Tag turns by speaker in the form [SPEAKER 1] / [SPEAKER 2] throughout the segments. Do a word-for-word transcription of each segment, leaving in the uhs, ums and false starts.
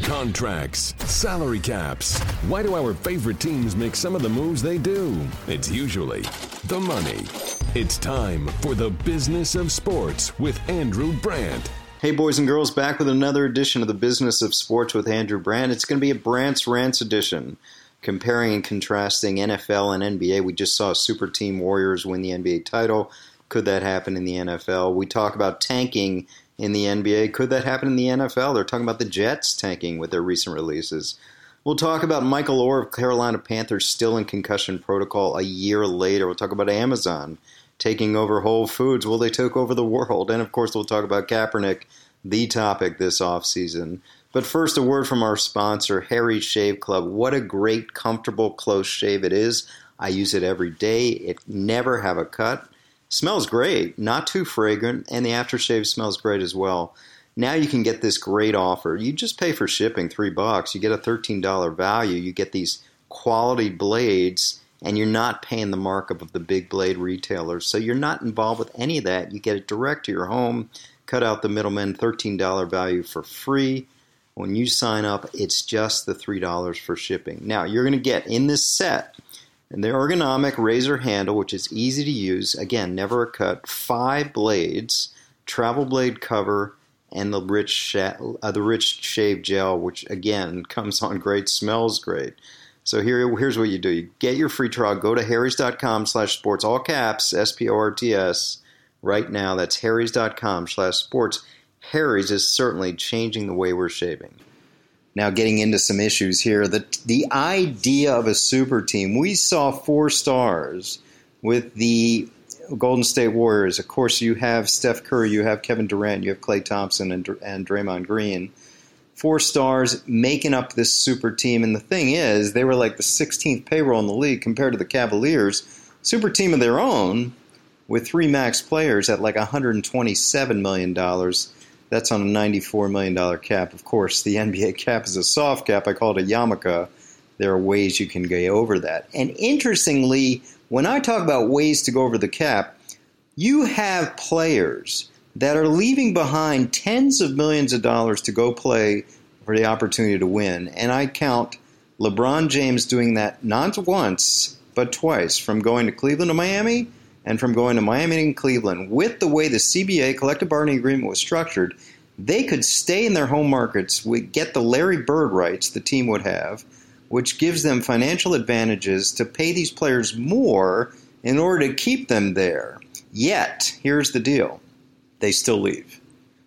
[SPEAKER 1] Contracts, salary caps. Why do our favorite teams make some of the moves they do? It's usually the money. It's time for the Business of Sports with Andrew Brandt.
[SPEAKER 2] Hey boys and girls, back with another edition of the Business of Sports with Andrew Brandt. It's going to be a Brandt's Rants edition, comparing and contrasting N F L and N B A. We just saw Super Team Warriors win the N B A title. Could that happen in the N F L? We talk about tanking in the N B A. Could that happen in the N F L? They're talking about the Jets tanking with their recent releases. We'll talk about Michael Oher of Carolina Panthers still in concussion protocol a year later. We'll talk about Amazon taking over Whole Foods. Will they take over the world? And, of course, we'll talk about Kaepernick, the topic this offseason. But first, a word from our sponsor, Harry's Shave Club. What a great, comfortable, close shave it is. I use it every day. It never have a cut. Smells great, not too fragrant, and the aftershave smells great as well. Now you can get this great offer. You just pay for shipping, three bucks. You get a thirteen dollars value. You get these quality blades, and you're not paying the markup of the big blade retailers. So you're not involved with any of that. You get it direct to your home, cut out the middleman, thirteen dollars value for free. When you sign up, it's just the three dollars for shipping. Now, you're going to get in this set, and the ergonomic razor handle, which is easy to use, again, never a cut, five blades, travel blade cover, and the rich sh- uh, the rich shave gel, which, again, comes on great, smells great. So here, here's what you do. You get your free trial. Go to harrys.com slash sports, all caps, S P O R T S, right now. That's harrys.com slash sports. Harry's is certainly changing the way we're shaving. Now, getting into some issues here, the the idea of a super team. We saw four stars with the Golden State Warriors. Of course, you have Steph Curry, you have Kevin Durant, you have Klay Thompson, and, and Draymond Green. Four stars making up this super team. And the thing is, they were like the sixteenth payroll in the league compared to the Cavaliers. Super team of their own with three max players at like one hundred twenty-seven million dollars. That's on a ninety-four million dollars cap. Of course, the N B A cap is a soft cap. I call it a yarmulke. There are ways you can go over that. And interestingly, when I talk about ways to go over the cap, you have players that are leaving behind tens of millions of dollars to go play for the opportunity to win. And I count LeBron James doing that not once, but twice, from going to Cleveland to Miami and from going to Miami and Cleveland. With the way the C B A, collective bargaining agreement, was structured, they could stay in their home markets, get the Larry Bird rights the team would have, which gives them financial advantages to pay these players more in order to keep them there. Yet, here's the deal. They still leave.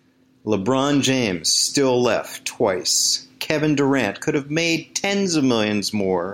[SPEAKER 2] LeBron James still left twice. Kevin Durant could have made tens of millions more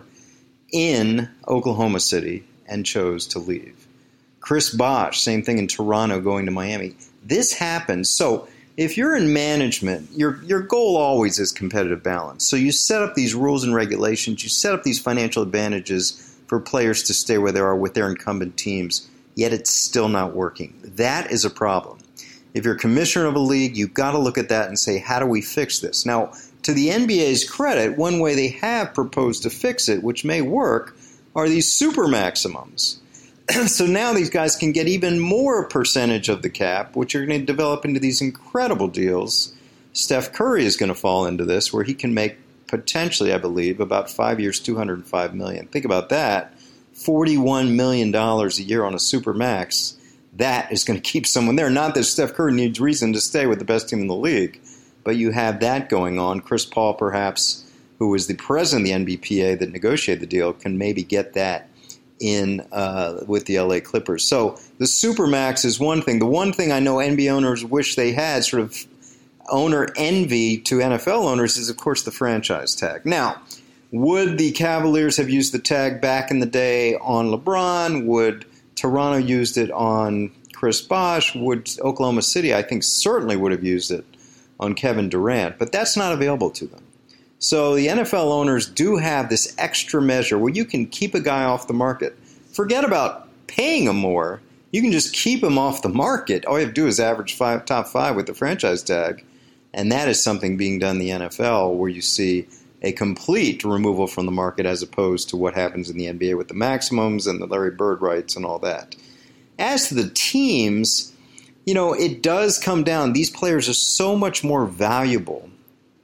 [SPEAKER 2] in Oklahoma City and chose to leave. Chris Bosh, same thing in Toronto, going to Miami. This happens. So if you're in management, your your goal always is competitive balance. So you set up these rules and regulations. You set up these financial advantages for players to stay where they are with their incumbent teams, yet it's still not working. That is a problem. If you're commissioner of a league, you've got to look at that and say, how do we fix this? Now, to the N B A's credit, one way they have proposed to fix it, which may work, are these super maximums. So now these guys can get even more percentage of the cap, which are going to develop into these incredible deals. Steph Curry is going to fall into this, where he can make potentially, I believe, about five years, two hundred five million dollars. Think about that, forty-one million dollars a year on a super max. That is going to keep someone there. Not that Steph Curry needs reason to stay with the best team in the league, but you have that going on. Chris Paul, perhaps, who was the president of the N B P A that negotiated the deal, can maybe get that in uh, with the L A Clippers. So the Supermax is one thing. The one thing I know N B A owners wish they had, sort of owner envy to N F L owners, is, of course, the franchise tag. Now, would the Cavaliers have used the tag back in the day on LeBron? Would Toronto used it on Chris Bosh? Would Oklahoma City, I think, certainly would have used it on Kevin Durant? But that's not available to them. So the N F L owners do have this extra measure where you can keep a guy off the market. Forget about paying him more. You can just keep him off the market. All you have to do is average five, top five with the franchise tag. And that is something being done in the N F L where you see a complete removal from the market as opposed to what happens in the N B A with the maximums and the Larry Bird rights and all that. As to the teams, you know, it does come down. These players are so much more valuable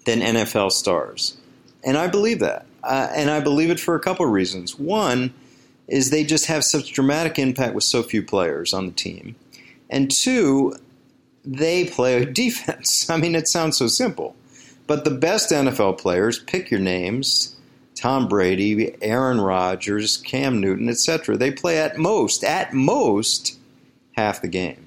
[SPEAKER 2] than N F L stars. And I believe that. Uh, and I believe it for a couple of reasons. One is they just have such dramatic impact with so few players on the team. And two, they play defense. I mean, it sounds so simple. But the best N F L players, pick your names, Tom Brady, Aaron Rodgers, Cam Newton, et cetera, they play at most, at most, half the game.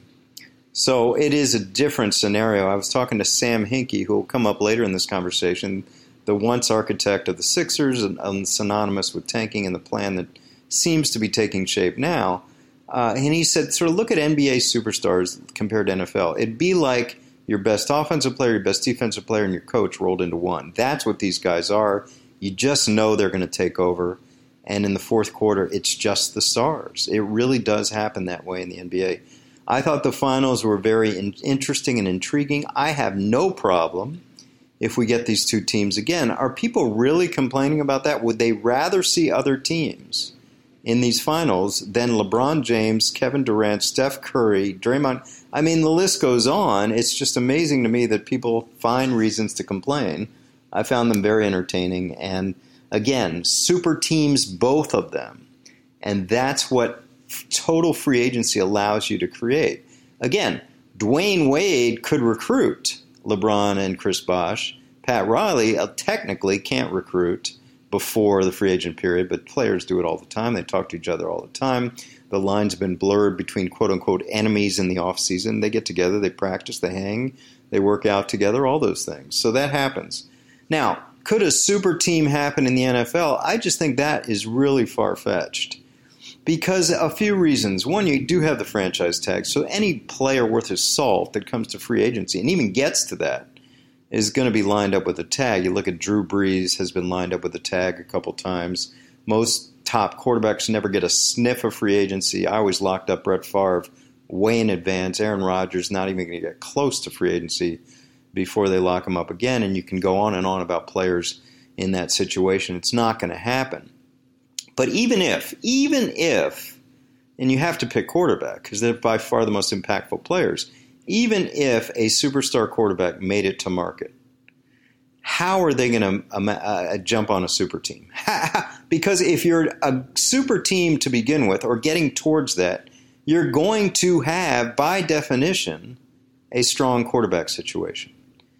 [SPEAKER 2] So it is a different scenario. I was talking to Sam Hinkie, who will come up later in this conversation, the once architect of the Sixers, and, and synonymous with tanking and the plan that seems to be taking shape now. Uh, and he said, sort of look at N B A superstars compared to N F L. It'd be like your best offensive player, your best defensive player, and your coach rolled into one. That's what these guys are. You just know they're going to take over. And in the fourth quarter, it's just the stars. It really does happen that way in the N B A. I thought the finals were very in- interesting and intriguing. I have no problem if we get these two teams again. Are people really complaining about that? Would they rather see other teams in these finals than LeBron James, Kevin Durant, Steph Curry, Draymond? I mean, the list goes on. It's just amazing to me that people find reasons to complain. I found them very entertaining. And again, super teams, both of them. And that's what total free agency allows you to create. Again, Dwayne Wade could recruit LeBron and Chris Bosh. Pat Riley uh, technically can't recruit before the free agent period, but players do it all the time. They talk to each other all the time. The lines have been blurred between quote-unquote enemies in the offseason. They get together, they practice, they hang, they work out together, all those things. So that happens. Now, could a super team happen in the N F L? I just think that is really far-fetched. Because a few reasons. One, you do have the franchise tag, so any player worth his salt that comes to free agency and even gets to that is going to be lined up with a tag. You look at Drew Brees has been lined up with a tag a couple times. Most top quarterbacks never get a sniff of free agency. I always locked up Brett Favre way in advance. Aaron Rodgers not even going to get close to free agency before they lock him up again, and you can go on and on about players in that situation. It's not going to happen. But even if, even if, and you have to pick quarterback because they're by far the most impactful players, even if a superstar quarterback made it to market, how are they going to um, uh, jump on a super team? Because if you're a super team to begin with or getting towards that, you're going to have, by definition, a strong quarterback situation.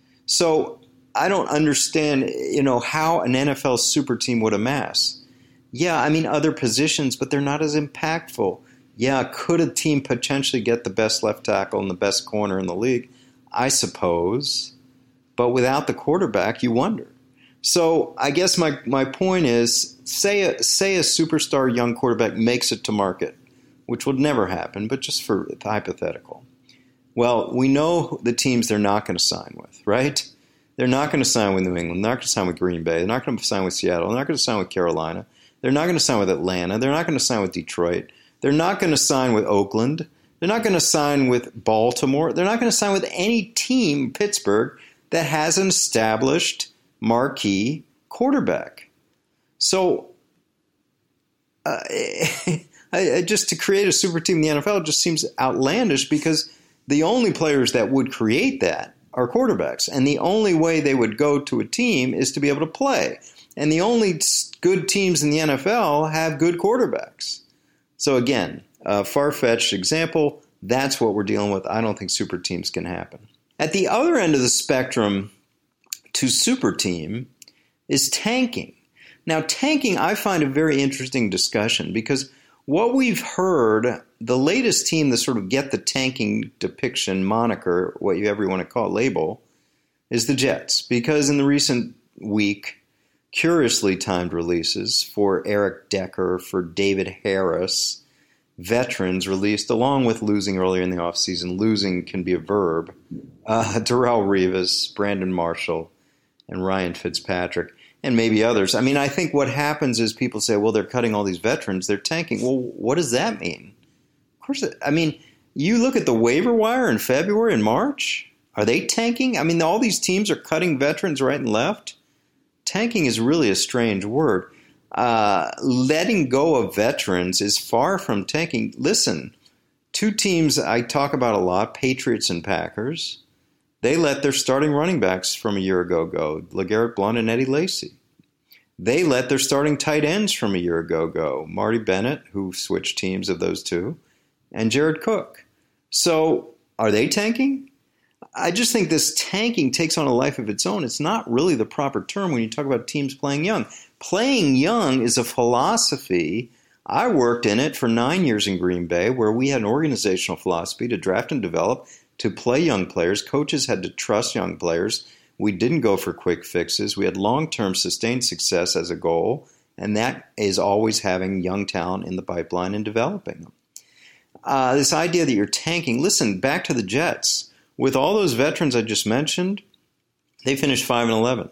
[SPEAKER 2] So I don't understand, you know, how an N F L super team would amass. Yeah, I mean, other positions, but they're not as impactful. Yeah, could a team potentially get the best left tackle and the best corner in the league? I suppose. But without the quarterback, you wonder. So I guess my, my point is, say a, say a superstar young quarterback makes it to market, which would never happen, but just for hypothetical. Well, we know the teams they're not going to sign with, right? They're not going to sign with New England. They're not going to sign with Green Bay. They're not going to sign with Seattle. They're not going to sign with Carolina. They're not going to sign with Atlanta. They're not going to sign with Detroit. They're not going to sign with Oakland. They're not going to sign with Baltimore. They're not going to sign with any team, Pittsburgh, that has an established marquee quarterback. So uh, I, just to create a super team in the N F L just seems outlandish because the only players that would create that are quarterbacks. And the only way they would go to a team is to be able to play. And the only good teams in the N F L have good quarterbacks. So again, a far-fetched example, that's what we're dealing with. I don't think super teams can happen. At the other end of the spectrum to super team is tanking. Now, tanking I find a very interesting discussion because what we've heard, the latest team to sort of get the tanking depiction moniker, whatever you want to call it, label, is the Jets. Because in the recent week, curiously timed releases for Eric Decker, for David Harris, veterans released along with losing earlier in the offseason. Losing can be a verb. Uh, Darrelle Revis, Brandon Marshall, and Ryan Fitzpatrick, and maybe others. I mean, I think what happens is people say, well, they're cutting all these veterans. They're tanking. Well, what does that mean? Of course, I mean, you look at the waiver wire in February and March. Are they tanking? I mean, all these teams are cutting veterans right and left. Tanking is really a strange word. Uh, letting go of veterans is far from tanking. Listen, two teams I talk about a lot, Patriots and Packers. They let their starting running backs from a year ago go, LeGarrette Blount and Eddie Lacy. They let their starting tight ends from a year ago go, Marty Bennett, who switched teams of those two, and Jared Cook. So are they tanking? I just think this tanking takes on a life of its own. It's not really the proper term when you talk about teams playing young. Playing young is a philosophy. I worked in it for nine years in Green Bay, where we had an organizational philosophy to draft and develop, to play young players. Coaches had to trust young players. We didn't go for quick fixes. We had long-term sustained success as a goal, and that is always having young talent in the pipeline and developing them. Uh, this idea that you're tanking, listen, back to the Jets. With all those veterans I just mentioned, they finished five and eleven.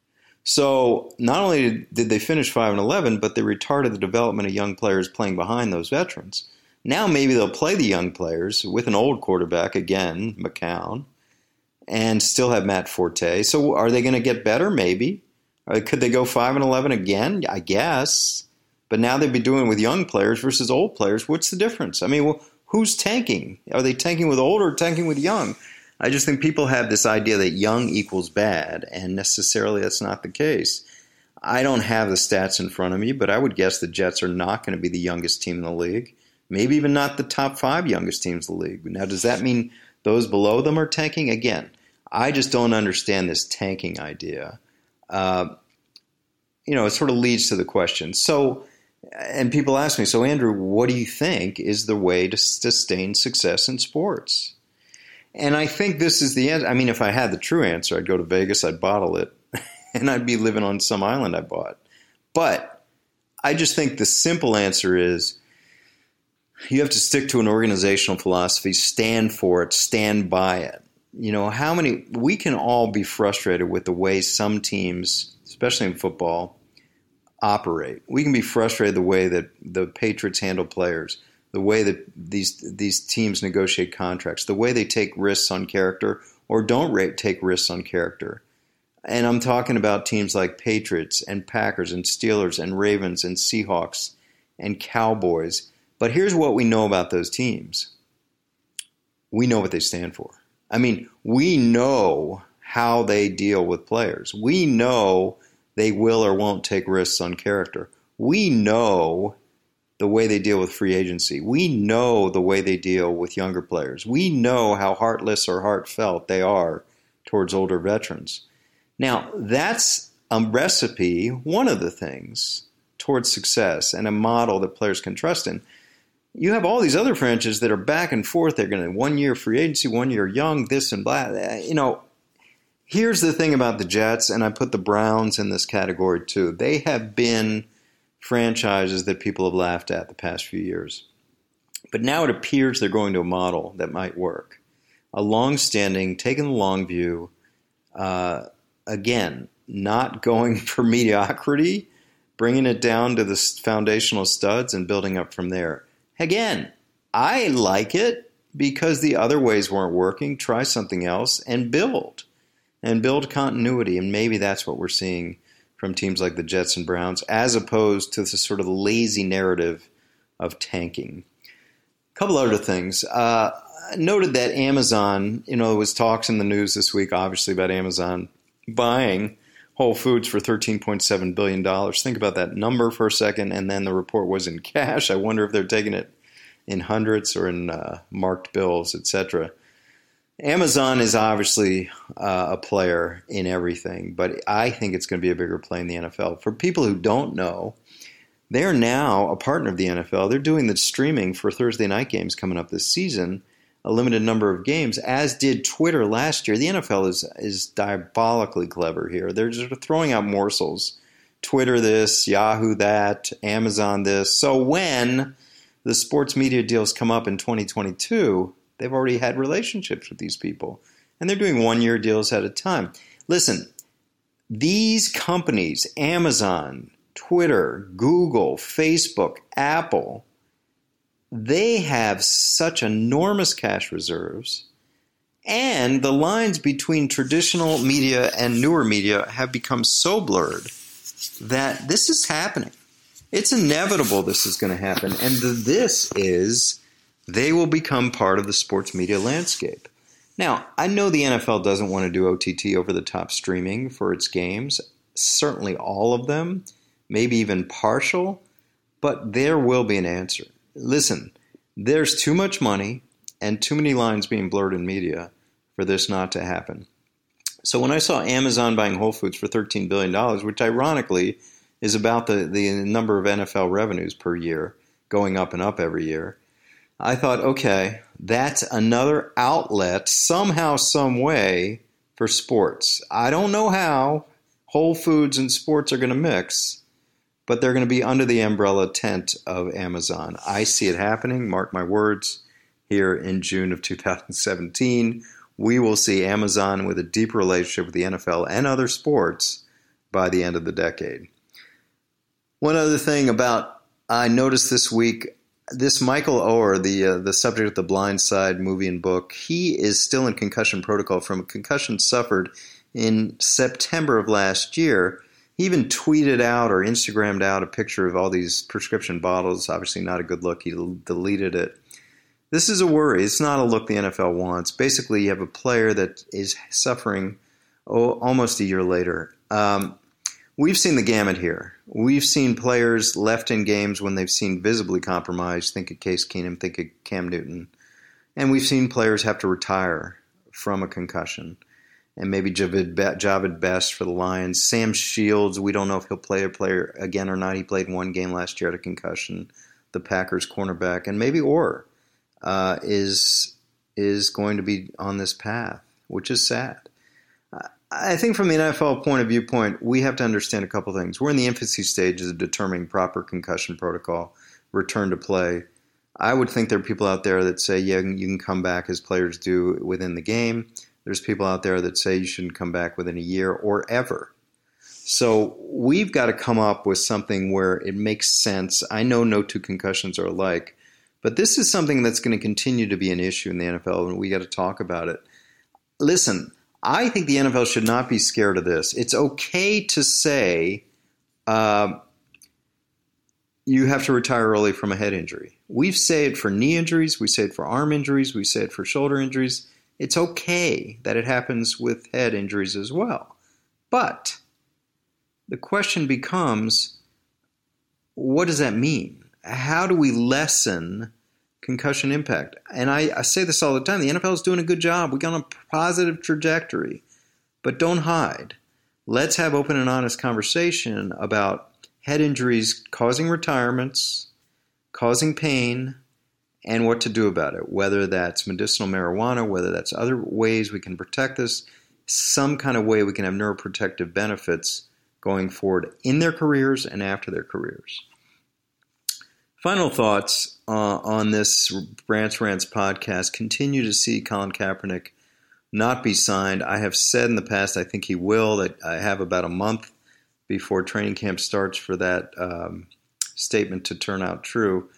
[SPEAKER 2] So not only did they finish five and eleven, but they retarded the development of young players playing behind those veterans. Now maybe they'll play the young players with an old quarterback, again, McCown, and still have Matt Forte. So are they going to get better? Maybe. Or could they go five and eleven again? I guess. But now they'd be doing it with young players versus old players. What's the difference? I mean, well, who's tanking? Are they tanking with old or tanking with young? I just think people have this idea that young equals bad, and necessarily that's not the case. I don't have the stats in front of me, but I would guess the Jets are not going to be the youngest team in the league. Maybe even not the top five youngest teams in the league. Now, does that mean those below them are tanking? Again, I just don't understand this tanking idea. Uh, you know, it sort of leads to the question. So, and people ask me, so Andrew, what do you think is the way to sustain success in sports? And I think this is the answer. I mean, if I had the true answer, I'd go to Vegas, I'd bottle it, and I'd be living on some island I bought. But I just think the simple answer is you have to stick to an organizational philosophy, stand for it, stand by it. You know, how many, we can all be frustrated with the way some teams, especially in football, operate. We can be frustrated the way that the Patriots handle players, the way that these these teams negotiate contracts, the way they take risks on character or don't rate, take risks on character. And I'm talking about teams like Patriots and Packers and Steelers and Ravens and Seahawks and Cowboys. But here's what we know about those teams. We know what they stand for. I mean, we know how they deal with players. We know they will or won't take risks on character. We know the way they deal with free agency. We know the way they deal with younger players. We know how heartless or heartfelt they are towards older veterans. Now, that's a recipe, one of the things, towards success and a model that players can trust in. You have all these other franchises that are back and forth. They're going to one year free agency, one year young, this and that. You know, here's the thing about the Jets, and I put the Browns in this category too. They have been franchises that people have laughed at the past few years. But now it appears they're going to a model that might work. A long-standing, taking the long view, uh, again, not going for mediocrity, bringing it down to the foundational studs and building up from there. Again, I like it because the other ways weren't working. Try something else and build. And build continuity. And maybe that's what we're seeing from teams like the Jets and Browns, as opposed to this sort of lazy narrative of tanking. A couple other things. Uh, I noted that Amazon, you know, there was talks in the news this week, obviously, about Amazon buying Whole Foods for thirteen point seven billion dollars. Think about that number for a second, and then the report was in cash. I wonder if they're taking it in hundreds or in uh, marked bills, et cetera. Amazon is obviously uh, a player in everything, but I think it's going to be a bigger play in the N F L. For people who don't know, they are now a partner of the N F L. They're doing the streaming for Thursday night games coming up this season, a limited number of games, as did Twitter last year. The N F L is is diabolically clever here. They're just throwing out morsels. Twitter this, Yahoo that, Amazon this. So when the sports media deals come up in twenty twenty-two, they've already had relationships with these people. And they're doing one-year deals at a time. Listen, these companies, Amazon, Twitter, Google, Facebook, Apple, they have such enormous cash reserves, and the lines between traditional media and newer media have become so blurred that this is happening. It's inevitable this is going to happen, and the this is they will become part of the sports media landscape. Now, I know the N F L doesn't want to do O T T over-the-top streaming for its games, certainly all of them, maybe even partial, but there will be an answer. Listen, there's too much money and too many lines being blurred in media for this not to happen. So when I saw Amazon buying Whole Foods for thirteen billion dollars, which ironically is about the, the number of N F L revenues per year, going up and up every year, I thought, okay, that's another outlet somehow, some way for sports. I don't know how Whole Foods and sports are going to mix, but they're going to be under the umbrella tent of Amazon. I see it happening, mark my words, here in June of two thousand seventeen. We will see Amazon with a deep relationship with the N F L and other sports by the end of the decade. One other thing about, I noticed this week, this Michael Oher, the uh, the subject of the Blind Side movie and book, he is still in concussion protocol from a concussion suffered in September of last year. He even tweeted out or Instagrammed out a picture of all these prescription bottles. Obviously not a good look. He deleted it. This is a worry. It's not a look the N F L wants. Basically, you have a player that is suffering oh, almost a year later. Um, we've seen the gamut here. We've seen players left in games when they've seen visibly compromised. Think of Case Keenum, think of Cam Newton. And we've seen players have to retire from a concussion. And maybe Javid, Javid Best for the Lions. Sam Shields, we don't know if he'll play a player again or not. He played one game last year at a concussion. The Packers cornerback. And maybe Oher uh, is, is going to be on this path, which is sad. I think from the N F L point of viewpoint, we have to understand a couple things. We're in the infancy stages of determining proper concussion protocol, return to play. I would think there are people out there that say, yeah, you can come back as players do within the game. There's people out there that say you shouldn't come back within a year or ever. So we've got to come up with something where it makes sense. I know no two concussions are alike, but this is something that's going to continue to be an issue in the N F L, and we got to talk about it. Listen, I think the N F L should not be scared of this. It's okay to say uh, you have to retire early from a head injury. We say it for knee injuries. We say it for arm injuries. We say it for shoulder injuries. It's okay that it happens with head injuries as well. But the question becomes, what does that mean? How do we lessen concussion impact? And I, I say this all the time. The N F L is doing a good job. We're on a positive trajectory. But don't hide. Let's have open and honest conversation about head injuries causing retirements, causing pain, and what to do about it. Whether that's medicinal marijuana, whether that's other ways we can protect this, some kind of way we can have neuroprotective benefits going forward in their careers and after their careers. Final thoughts uh, on this Brandt's Rants podcast. Continue to see Colin Kaepernick not be signed. I have said in the past I think he will, that I have about a month before training camp starts for that um, statement to turn out true.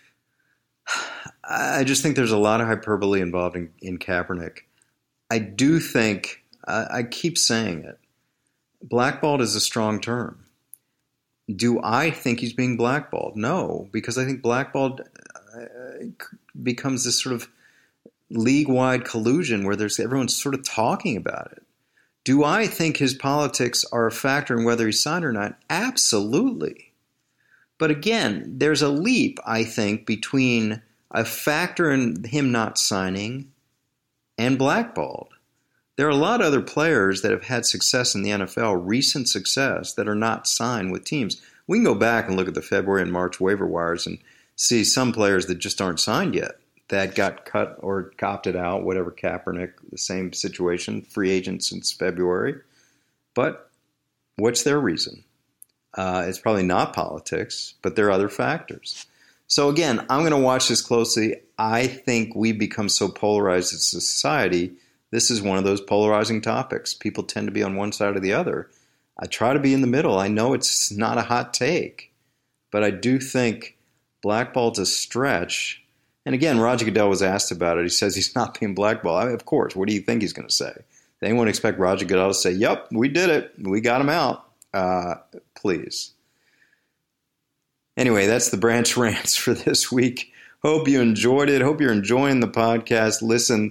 [SPEAKER 2] I just think there's a lot of hyperbole involved in, in Kaepernick. I do think, I, I keep saying it, blackballed is a strong term. Do I think he's being blackballed? No, because I think blackballed becomes this sort of league-wide collusion where there's everyone's sort of talking about it. Do I think his politics are a factor in whether he's signed or not? Absolutely. But again, there's a leap, I think, between a factor in him not signing and blackballed. There are a lot of other players that have had success in the N F L, recent success, that are not signed with teams. We can go back and look at the February and March waiver wires and see some players that just aren't signed yet, that got cut or opted out, whatever. Kaepernick, the same situation, free agent since February. But what's their reason? Uh, it's probably not politics, but there are other factors. So again, I'm going to watch this closely. I think we become so polarized as a society. This is one of those polarizing topics. People tend to be on one side or the other. I try to be in the middle. I know it's not a hot take, but I do think blackballed's a stretch. And again, Roger Goodell was asked about it. He says he's not being blackballed. I mean, of course, what do you think he's going to say? Does anyone expect Roger Goodell to say, yep, we did it. We got him out. Uh, please. Anyway, that's the Brandt's Rants for this week. Hope you enjoyed it. Hope you're enjoying the podcast. Listen,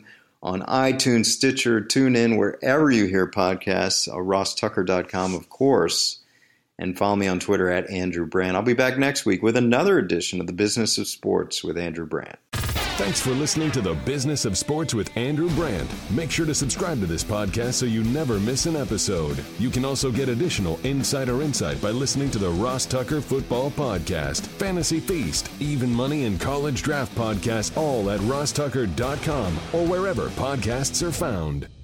[SPEAKER 2] on iTunes, Stitcher, TuneIn, wherever you hear podcasts, uh, ross tucker dot com, of course, and follow me on Twitter at Andrew Brandt. I'll be back next week with another edition of the Business of Sports with Andrew Brandt.
[SPEAKER 1] Thanks for listening to the Business of Sports with Andrew Brandt. Make sure to subscribe to this podcast so you never miss an episode. You can also get additional insider insight by listening to the Ross Tucker Football Podcast, Fantasy Feast, Even Money, and College Draft Podcast, all at ross tucker dot com or wherever podcasts are found.